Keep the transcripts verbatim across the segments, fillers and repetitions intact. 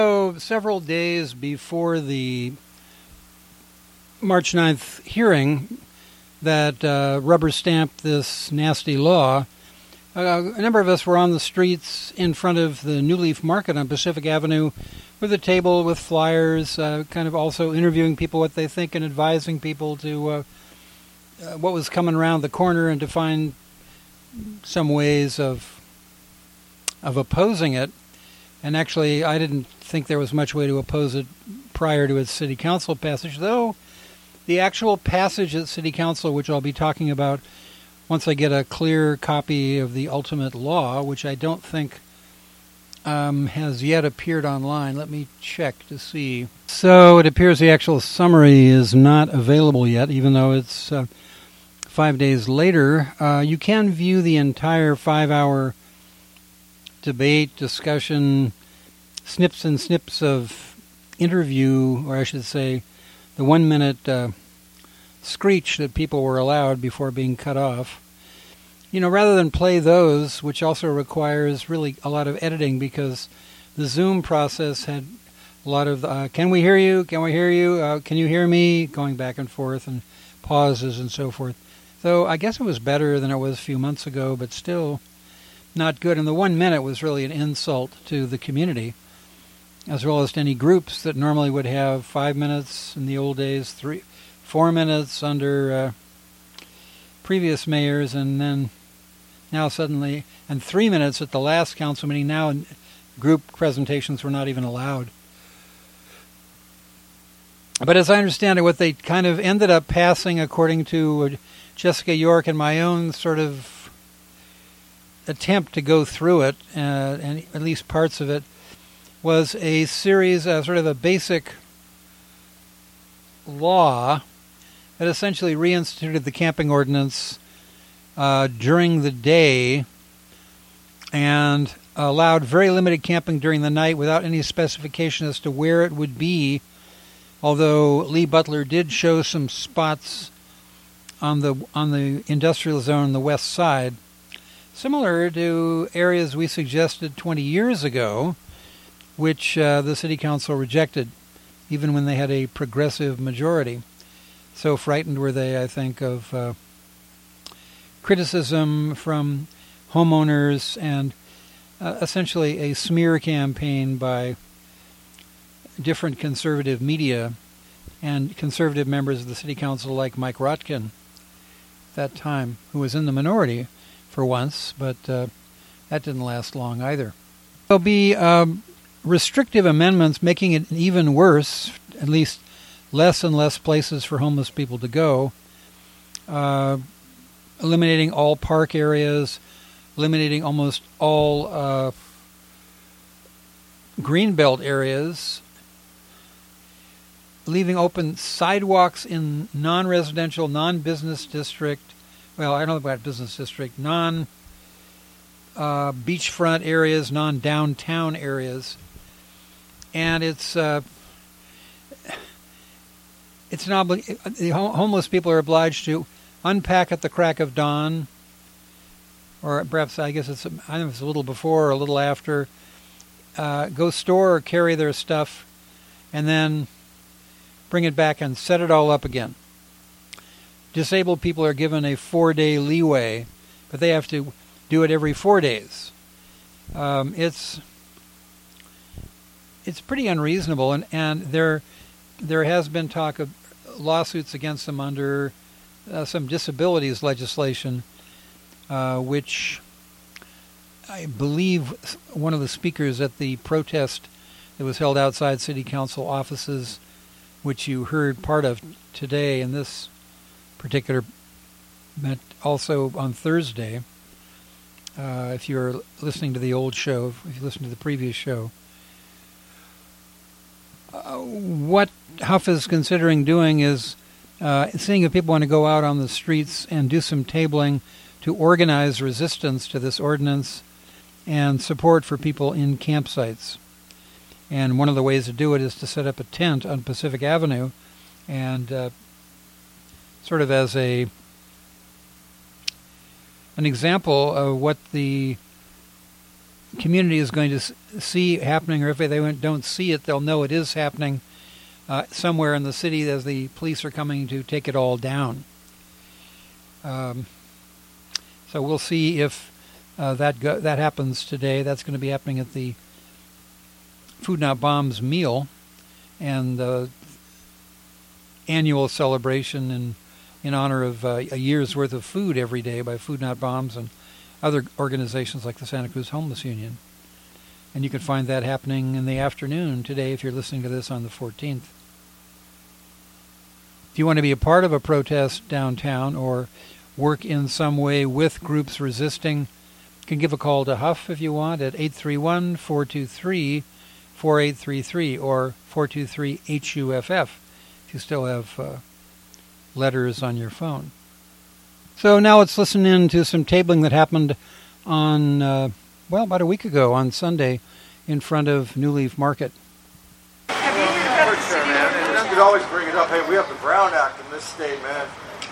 So several days before the March ninth hearing that uh, rubber-stamped this nasty law, uh, a number of us were on the streets in front of the New Leaf Market on Pacific Avenue with a table with flyers, uh, kind of also interviewing people what they think and advising people to uh, uh, what was coming around the corner and to find some ways of of opposing it. And actually, I didn't think there was much way to oppose it prior to its city council passage, though the actual passage at city council, which I'll be talking about once I get a clear copy of the ultimate law, which I don't think um, has yet appeared online. Let me check to see. So it appears the actual summary is not available yet, even though it's uh, five days later. Uh, you can view the entire five-hour debate, discussion, snips and snips of interview, or I should say the one-minute uh, screech that people were allowed before being cut off. You know, rather than play those, which also requires really a lot of editing because the Zoom process had a lot of, uh, can we hear you, can we hear you, uh, can you hear me, going back and forth and pauses and so forth. So I guess it was better than it was a few months ago, but still not good. And the one minute was really an insult to the community, as well as to any groups that normally would have five minutes in the old days, three, four minutes under uh, previous mayors, and then now suddenly, and three minutes at the last council meeting. Now group presentations were not even allowed. But as I understand it, what they kind of ended up passing, according to Jessica York and my own sort of attempt to go through it, uh, and at least parts of it, was a series, uh, sort of a basic law that essentially reinstituted the camping ordinance uh, during the day and allowed very limited camping during the night without any specification as to where it would be, although Lee Butler did show some spots on the on the industrial zone on the west side, similar to areas we suggested twenty years ago, which uh, the city council rejected, even when they had a progressive majority. So frightened were they, I think, of uh, criticism from homeowners and uh, essentially a smear campaign by different conservative media and conservative members of the city council like Mike Rotkin at that time, who was in the minority for once, but uh, that didn't last long either. There'll be um, restrictive amendments making it even worse, at least less and less places for homeless people to go, uh, eliminating all park areas, eliminating almost all uh, greenbelt areas, leaving open sidewalks in non-residential, non-business district, well, I don't know about business district, non uh, beachfront areas, non-downtown areas, and it's uh, it's an obli- the homeless people are obliged to unpack at the crack of dawn, or perhaps I guess it's I don't know if it's a little before or a little after, uh, go store or carry their stuff, and then bring it back and set it all up again. Disabled people are given a four-day leeway, but they have to do it every four days. Um, it's it's pretty unreasonable, and, and there there has been talk of lawsuits against them under uh, some disabilities legislation, uh, which I believe one of the speakers at the protest that was held outside city council offices, which you heard part of today in this particular, but also on Thursday, uh, if you're listening to the old show, if you listen to the previous show, uh, what Huff is considering doing is uh, seeing if people want to go out on the streets and do some tabling to organize resistance to this ordinance and support for people in campsites. And one of the ways to do it is to set up a tent on Pacific Avenue and uh, sort of as a an example of what the community is going to see happening, or if they don't see it, they'll know it is happening uh, somewhere in the city as the police are coming to take it all down. Um, so we'll see if uh, that go- that happens today. That's going to be happening at the Food Not Bombs meal and the annual celebration in in honor of uh, a year's worth of food every day by Food Not Bombs and other organizations like the Santa Cruz Homeless Union. And you can find that happening in the afternoon today if you're listening to this on the fourteenth. If you want to be a part of a protest downtown or work in some way with groups resisting, you can give a call to Huff if you want at eight three one, four two three, four eight three three or four two three H U F F if you still have uh, letters on your phone. So now let's listen in to some tabling that happened on, uh, well, about a week ago on Sunday in front of New Leaf Market. Have you heard about the city? Man, you could always bring it up. Hey, we have the Brown Act in this state, man.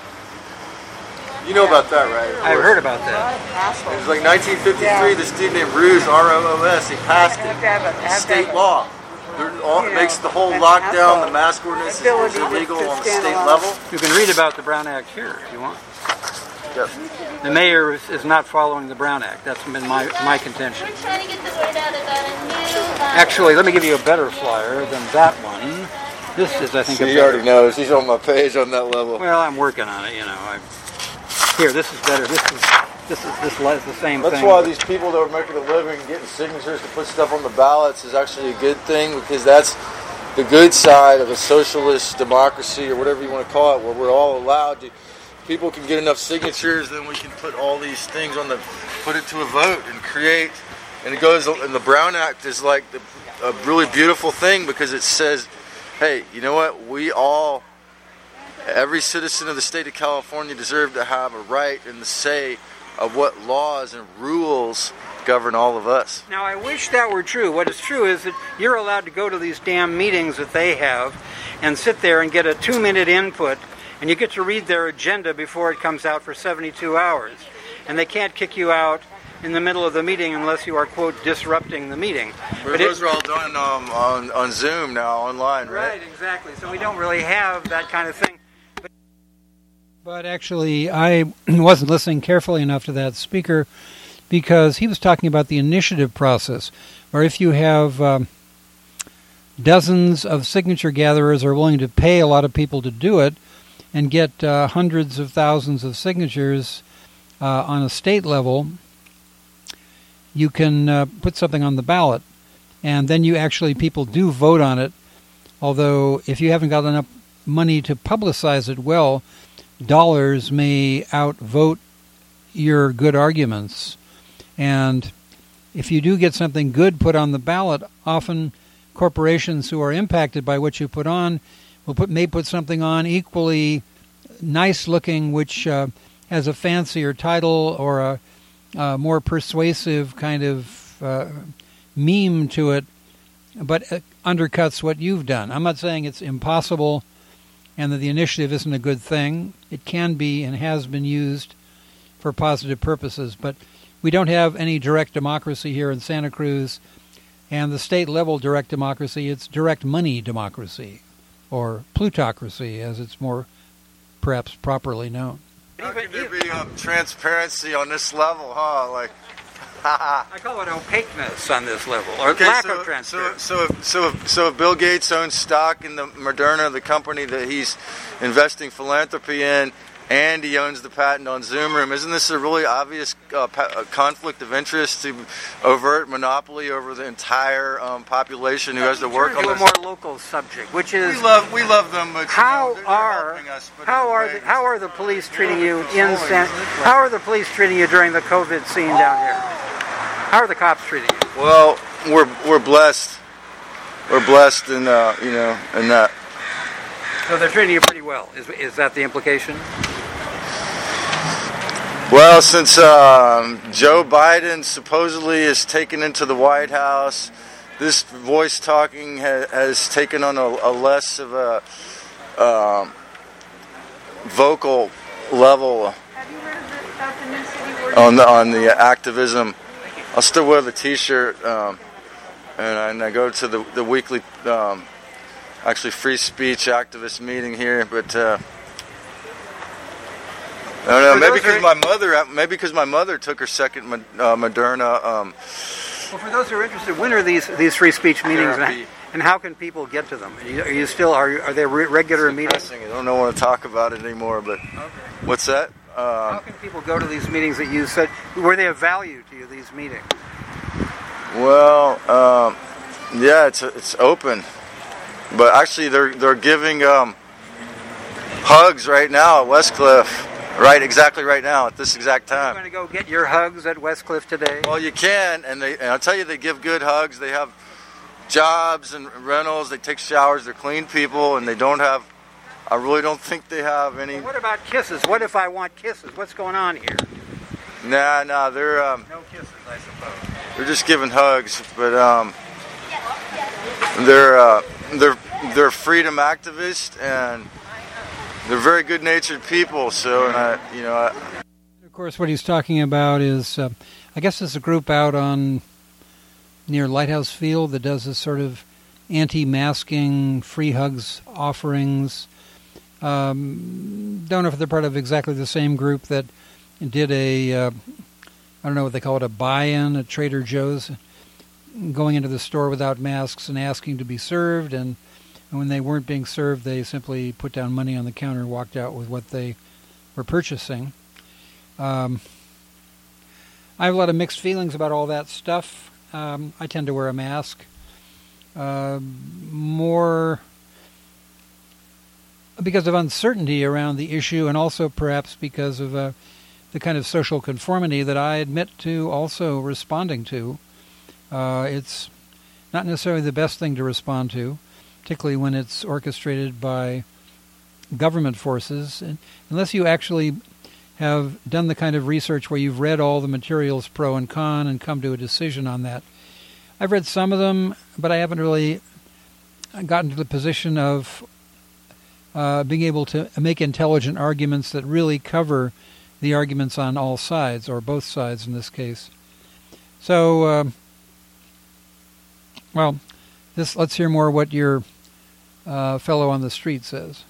You know about that, right? I've heard about that. It was like nineteen fifty-three, this dude named Ruse, R O O S, he passed it. State law. All, it makes the whole lockdown, the mask ordinance is illegal on the state level. You can read about the Brown Act here if you want. Yep. The mayor is, is not following the Brown Act. That's been my, my contention. We're trying to get the word out about a new... Actually, let me give you a better flyer than that one. This is, I think, See, a he better. already knows. He's on my page on that level. Well, I'm working on it, you know. I, here, this is better. This is this is this is the same That's thing. why these people that are making a living getting signatures to put stuff on the ballots is actually a good thing, because that's the good side of a socialist democracy or whatever you want to call it, where we're all allowed to. People can get enough signatures, then we can put all these things on the, put it to a vote and create, and it goes. And the Brown Act is like the, a really beautiful thing because it says, hey, you know what? We all, every citizen of the state of California deserve to have a right and the say of what laws and rules govern all of us. Now, I wish that were true. What is true is that you're allowed to go to these damn meetings that they have and sit there and get a two-minute input, and you get to read their agenda before it comes out for seventy-two hours. And they can't kick you out in the middle of the meeting unless you are, quote, disrupting the meeting. But but those it, are all done um, on, on Zoom now, online, right? Right, exactly. So we don't really have that kind of thing. But, but actually, I wasn't listening carefully enough to that speaker because he was talking about the initiative process, where if you have um, dozens of signature gatherers are willing to pay a lot of people to do it and get uh, hundreds of thousands of signatures uh, on a state level, you can uh, put something on the ballot, and then you actually, people do vote on it, although if you haven't got enough money to publicize it well, dollars may outvote your good arguments. And if you do get something good put on the ballot, often corporations who are impacted by what you put on will put may put something on equally nice looking, which uh, has a fancier title or a uh, more persuasive kind of uh, meme to it, but it undercuts what you've done. I'm not saying it's impossible and that the initiative isn't a good thing. It can be and has been used for positive purposes, but we don't have any direct democracy here in Santa Cruz, and the state-level direct democracy, it's direct money democracy, or plutocracy, as it's more perhaps properly known. How can there be um, transparency on this level, huh? Like, I call it opaqueness on this level, or okay, lack so, of transparency. So, so, so, if, so if Bill Gates owns stock in the Moderna, the company that he's investing philanthropy in, and he owns the patent on Zoom Room, isn't this a really obvious uh, pa- a conflict of interest to overt monopoly over the entire um, population who has to work on to a this? more local subject, which is We love, we love them, but how you know, they're, are they're helping us, but how are anyway. the, how are the police treating you in San? How are the police treating you during the COVID scene down here? How are the cops treating you? Well, we're we're blessed. We're blessed in uh, you know in that. So they're treating you pretty well. Is is that the implication? Well, since um, Joe Biden supposedly is taken into the White House, this voice talking ha- has taken on a, a less of a um, vocal level Have you heard about the new city on the on the activism. I'll still wear the T-shirt, um, and, I, and I go to the the weekly, um, actually free speech activist meeting here. But uh, I don't know. For Maybe those because who- my mother, maybe because my mother took her second Mo- uh, Moderna. Um, Well, for those who are interested, when are these these free speech meetings, Therapy. and, and how can people get to them? Are you, are you still are you, are there re- regular meetings? depressing. I don't know want to talk about it anymore. But what's that? How Um, can people go to these meetings that you said were they of value to you? These meetings. well, um, yeah, it's it's open, but actually they're they're giving um, hugs right now at Westcliff. Right, exactly right now at this exact You're time. going to go get your hugs at Westcliff today. Well, you can, and they and I'll tell you, they give good hugs. They have jobs and rentals. They take showers. They're clean people, and they don't have. I really don't think they have any. What about kisses? What if I want kisses? What's going on here? Nah, nah. They're um, No kisses, I suppose. they're just giving hugs, but um, they're uh, they're they're freedom activists, and they're very good-natured people. So, and I, you know, I, Of course, what he's talking about is, uh, I guess there's a group out on near Lighthouse Field that does this sort of anti-masking, free hugs offerings. Um, don't know if they're part of exactly the same group that did a, uh, I don't know what they call it, a buy-in at Trader Joe's, going into the store without masks and asking to be served, and And when they weren't being served, they simply put down money on the counter and walked out with what they were purchasing. Um, I have a lot of mixed feelings about all that stuff. Um, I tend to wear a mask. Uh, more because of uncertainty around the issue, and also perhaps because of uh, the kind of social conformity that I admit to also responding to. Uh, it's not necessarily the best thing to respond to, particularly when it's orchestrated by government forces, and unless you actually have done the kind of research where you've read all the materials pro and con and come to a decision on that. I've read some of them, but I haven't really gotten to the position of uh, being able to make intelligent arguments that really cover the arguments on all sides, or both sides in this case. So, uh, well, this, let's hear more what your uh, fellow on the street says.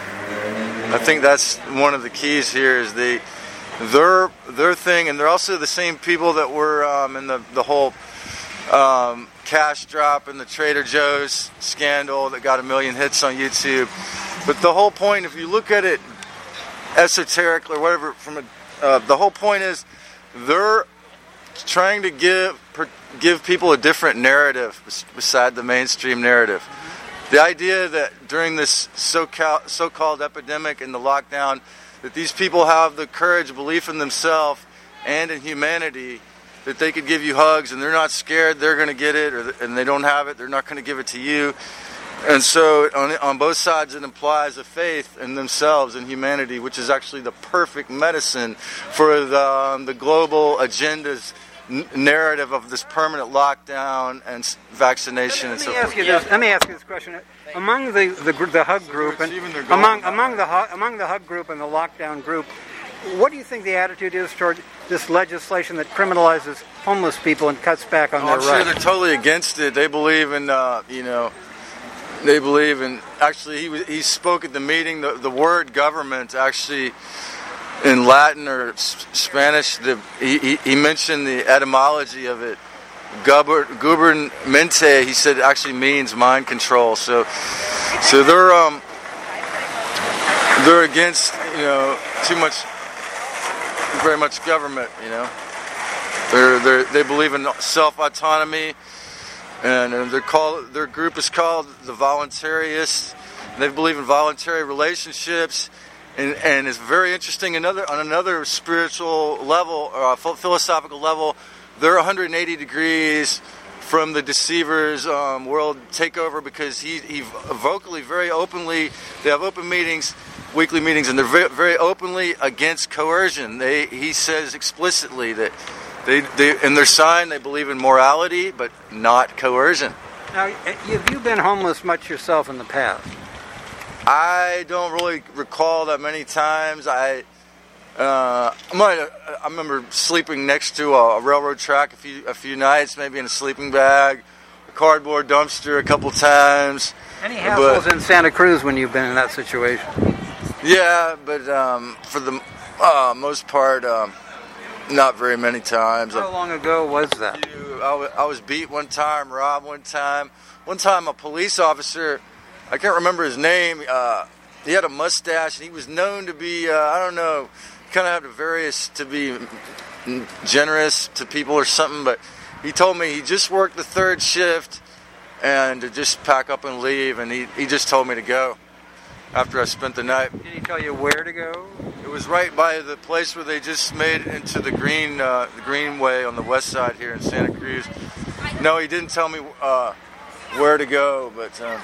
I think that's one of the keys here is they, their their thing, and they're also the same people that were um, in the the whole um, cash drop in the Trader Joe's scandal that got a million hits on YouTube. But the whole point, if you look at it esoteric or whatever, from a, uh, the whole point is they're trying to give per, give people a different narrative beside the mainstream narrative. The idea that during this so-called, so-called epidemic and the lockdown, that these people have the courage, belief in themselves and in humanity, that they could give you hugs and they're not scared they're going to get it, or and they don't have it, they're not going to give it to you. And so on, on both sides it implies a faith in themselves and humanity, which is actually the perfect medicine for the, um, the global agenda's n- narrative of this permanent lockdown and s- vaccination and Let so me ask forth. you this. Let me ask you this question. Among the the, gr- the hug group and Even their goal. among among the hu- among the hug group and the lockdown group, what do you think the attitude is toward this legislation that criminalizes homeless people and cuts back on Oh, their I'm sure rights? they're totally against it. They believe in, uh, you know, they believe in. Actually, he was, he spoke at the meeting. The, the word government actually in Latin or S- Spanish, the, he, he he mentioned the etymology of it. Guber, Gubernmente, he said, actually means mind control. So, so they're um they're against, you know, too much, very much government. You know, they're they they believe in self autonomy. And they're called, their group is called the Voluntarists. They believe in voluntary relationships, and, and it's very interesting. Another on another spiritual level, or a philosophical level, they're one hundred eighty degrees from the deceiver's um, world takeover, because he, he vocally, very openly, they have open meetings, weekly meetings, and they're very, very openly against coercion. They he says explicitly that. They, they, in their sign, they believe in morality, but not coercion. Now, have you been homeless much yourself in the past? I don't really recall that many times. I Uh, I might. I remember sleeping next to a, a railroad track a few a few nights, maybe in a sleeping bag, a cardboard dumpster a couple times. Any hassles but, in Santa Cruz when you've been in that situation? Yeah, but um, for the uh, most part, um, not very many times. How long ago was that? You, I, w- I was beat one time, robbed one time. One time, a police officer, I can't remember his name. Uh, he had a mustache, and he was known to be, uh, I don't know, kind of had a various to be generous to people or something. But he told me he just worked the third shift and to just pack up and leave, and he, he just told me to go after I spent the night. Did he tell you where to go? It was right by the place where they just made it into the green uh, the Greenway on the west side here in Santa Cruz. No, he didn't tell me uh, where to go, but um,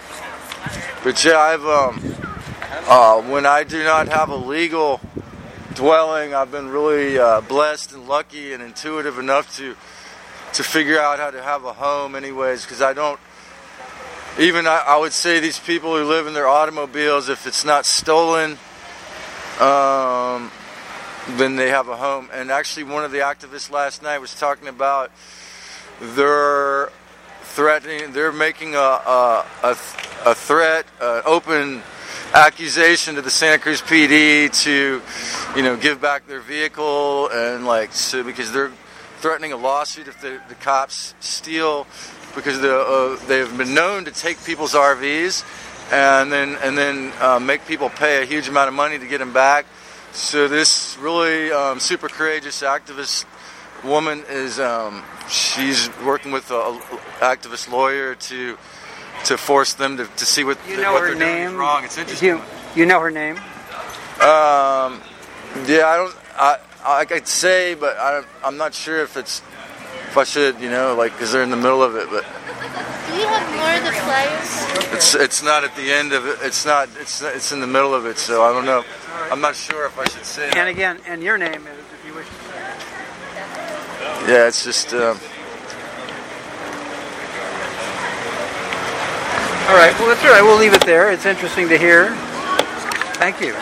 but yeah, I've um, uh, when I do not have a legal dwelling, I've been really uh, blessed and lucky and intuitive enough to to figure out how to have a home, anyways, because I don't. Even I, I would say these people who live in their automobiles, if it's not stolen, um, then they have a home. And actually, one of the activists last night was talking about they're threatening, they're making a a, a, a threat, an open accusation to the Santa Cruz P D to, you know, give back their vehicle and like so because they're threatening a lawsuit if the, the cops steal. Because the, uh, they've been known to take people's R Vs and then and then uh, make people pay a huge amount of money to get them back. So this really um, super courageous activist woman is um, she's working with an activist lawyer to to force them to, to see what, you know what her they're doing name? is wrong. It's interesting. You, you know her name? Um, yeah, I don't. I I could say, but I don't, I'm not sure if it's. If I should, you know, like, because they're in the middle of it, but Do you have more of the flyers? it's it's not at the end of it. It's not. It's it's in the middle of it. So I don't know. I'm not sure if I should say. And that. again, and your name is, if you wish to say. Yeah, it's just. Um, All right. Well, that's all right. We'll leave it there. It's interesting to hear. Thank you.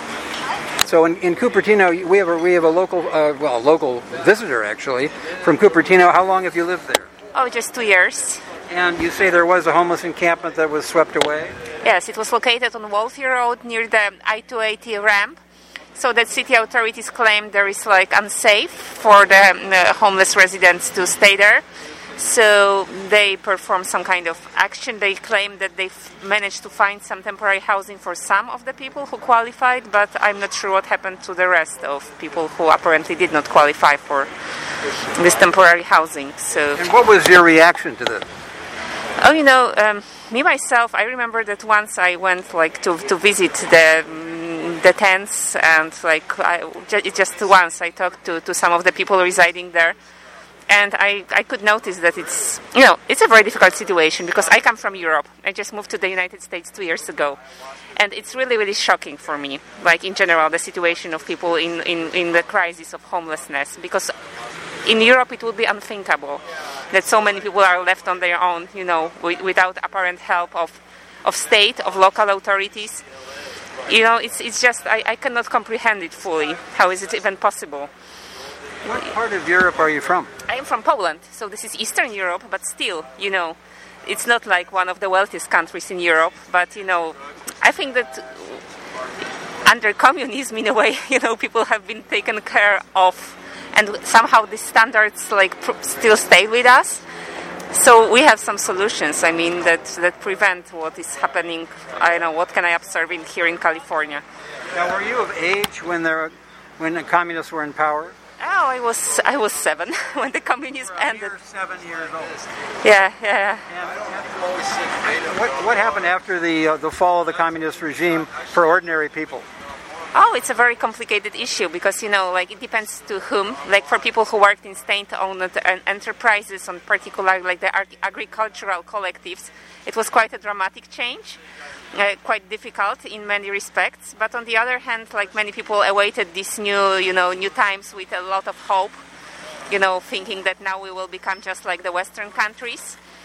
So in, in Cupertino, we have a we have a local uh, well a local visitor actually from Cupertino. How long have you lived there? Oh, just two years. And you say there was a homeless encampment that was swept away? Yes, it was located on Wolfie Road near the I two eighty ramp. So that city authorities claim there is like unsafe for the, um, the homeless residents to stay there. So they performed some kind of action. They claim that they've managed to find some temporary housing for some of the people who qualified, but I'm not sure what happened to the rest of people who apparently did not qualify for this temporary housing. So, And what was your reaction to this? oh, you know, um, me myself, I remember that once I went like to to visit the um, the tents, and like I, just once I talked to, to some of the people residing there. And I, I could notice that it's, you know, it's a very difficult situation because I come from Europe. I just moved to the United States two years ago. And it's really, really shocking for me, like in general, the situation of people in, in, in the crisis of homelessness. Because in Europe it would be unthinkable that so many people are left on their own, you know, with, without apparent help of, of state, of local authorities. You know, it's, it's just, I, I cannot comprehend it fully. How is it even possible? What part of Europe are you from? I am from Poland, so this is Eastern Europe, but still, you know, it's not like one of the wealthiest countries in Europe, but, you know, I think that under communism, in a way, you know, people have been taken care of, and somehow the standards, like, pr- still stay with us. So we have some solutions, I mean, that, that prevent what is happening. I don't know, what can I observe in, here in California? Now, were you of age when there, when the communists were in power? Oh, I was I was seven when the communism ended. You're seven years old. Yeah, yeah. What, what happened after the uh, the fall of the communist regime for ordinary people? Oh, it's a very complicated issue because, you know, like it depends to whom. Like for people who worked in state-owned enterprises, on particular like the ag- agricultural collectives, it was quite a dramatic change. Uh, quite difficult in many respects, but on the other hand, like many people awaited these new, you know, new times with a lot of hope, you know, thinking that now we will become just like the Western countries.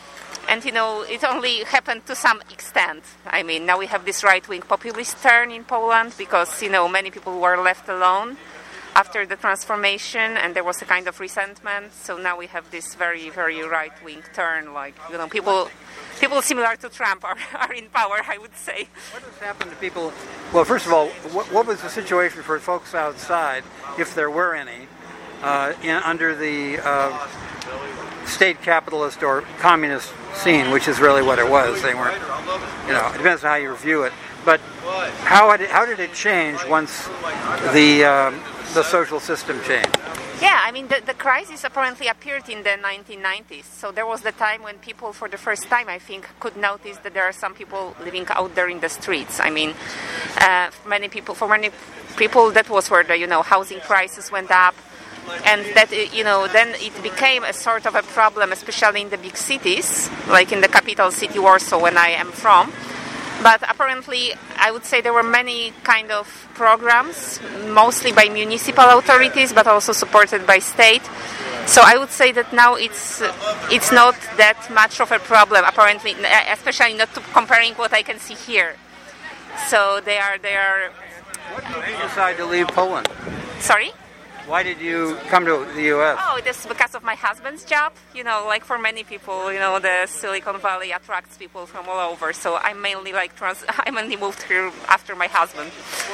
And, you know, it only happened to some extent. I mean, now we have this right-wing populist turn in Poland because, you know, many people were left alone after the transformation, and there was a kind of resentment. So now we have this very, very right-wing turn. Like, you know, people people similar to Trump are, are in power, I would say. What has happened to people? Well, first of all, what, what was the situation for folks outside, if there were any, uh, in, under the uh, state capitalist or communist scene, which is really what it was? They weren't, you know, it depends on how you view it. But how did, how did it change once the um, the social system changed? Yeah, I mean, the, the crisis apparently appeared in the nineteen nineties. So there was the time when people, for the first time, I think, could notice that there are some people living out there in the streets. I mean, uh, many people, for many people, that was where the, you know, housing prices went up. And that, you know, then it became a sort of a problem, especially in the big cities, like in the capital city, Warsaw, when I am from. But apparently, I would say there were many kind of programs, mostly by municipal authorities, but also supported by state. So I would say that now it's it's not that much of a problem, apparently, especially not to comparing what I can see here. So they are they are. What made you decide to leave Poland? Sorry? Why did you come to the U S? Oh, it is because of my husband's job. You know, like for many people, you know, the Silicon Valley attracts people from all over. So I mainly like trans- I mainly moved here after my husband.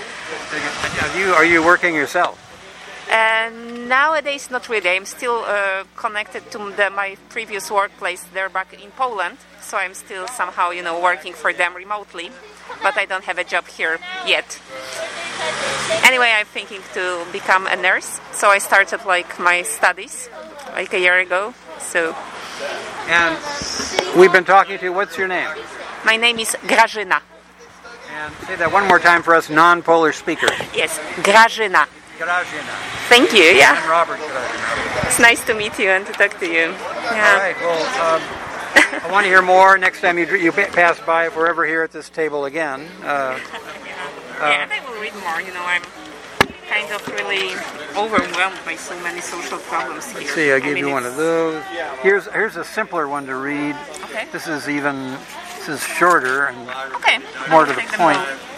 Are you are you working yourself? Uh, nowadays, not really. I'm still uh, connected to the, my previous workplace there back in Poland. So I'm still somehow, you know, working for them remotely. But I don't have a job here yet. Anyway, I'm thinking to become a nurse. So I started like my studies like a year ago. So. And we've been talking to, what's your name? My name is Grażyna. And say that one more time for us non-Polish speakers. Yes, Grażyna. Grażyna. Thank you, yeah. I'm Robert Grażyna. It's nice to meet you and to talk to you. Yeah. All right, well, um, I want to hear more next time you you pass by, if we're ever here at this table again. Uh, yeah, and I will read more. You know, I'm kind of really overwhelmed by so many social problems here. Let's see, I gave I mean, you one of those. Here's here's a simpler one to read. Okay. This is even this is shorter and okay. more to the point.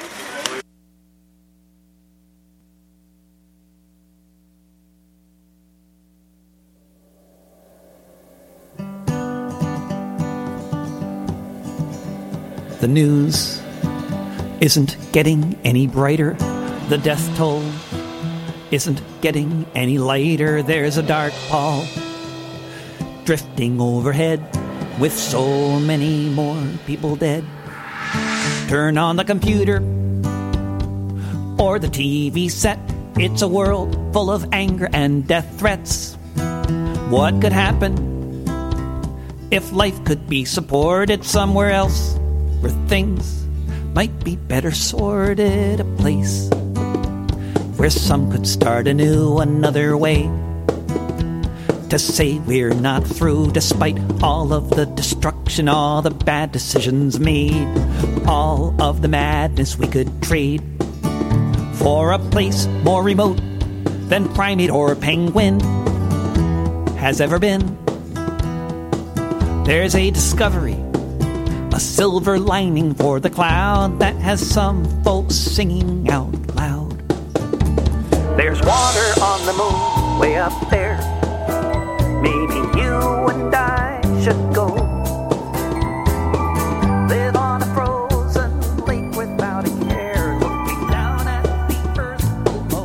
The news isn't getting any brighter. The death toll isn't getting any lighter. There's a dark pall drifting overhead with so many more people dead. Turn on the computer or the T V set. It's a world full of anger and death threats. What could happen if life could be supported somewhere else, where things might be better sorted, a place where some could start anew another way to say we're not through, despite all of the destruction, all the bad decisions made, all of the madness we could trade for a place more remote than primate or penguin has ever been. There's a discovery, a silver lining for the cloud that has some folks singing out loud. There's water on the moon way up there. Maybe you and I should go live on a frozen lake without a care, looking down at the earth below.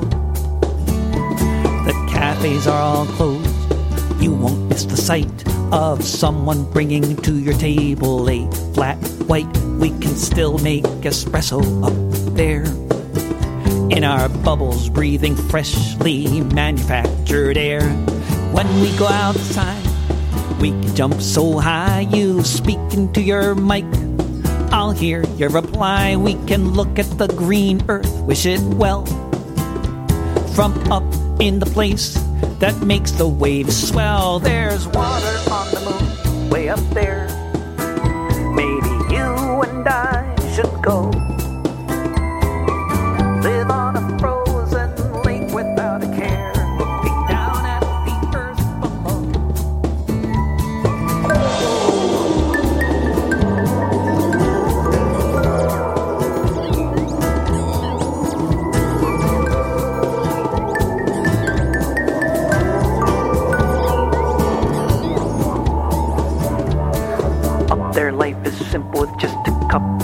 The cafes are all closed. You won't miss the sight of someone bringing to your table a flat white. We can still make espresso up there in our bubbles, breathing freshly manufactured air. When we go outside, we can jump so high. You speak into your mic, I'll hear your reply. We can look at the green earth, wish it well, from up in the place that makes the waves swell. There's water on the moon way up there. Maybe you and I should go live on a frozen lake without a care, looking down at the earth below.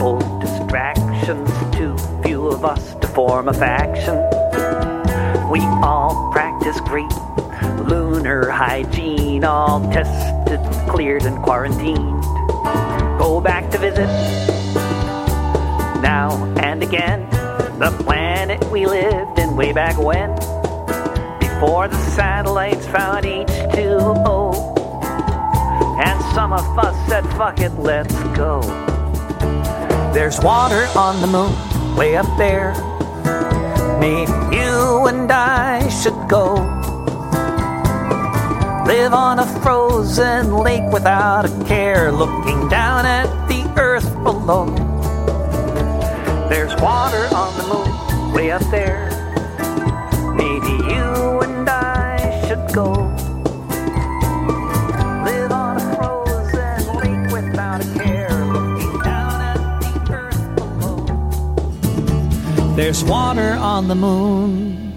old distractions, too few of us to form a faction. We all practice great lunar hygiene, all tested, cleared, and quarantined. Go back to visit now and again the planet we lived in way back when, before the satellites found H two O. And some of us said, fuck it, let's go. There's water on the moon, way up there. Maybe you and I should go. Live on a frozen lake without a care, looking down at the earth below. There's water on the moon, way up there. Maybe you and I should go. Live on a frozen lake without a care, looking down at the earth below. There's water on the moon.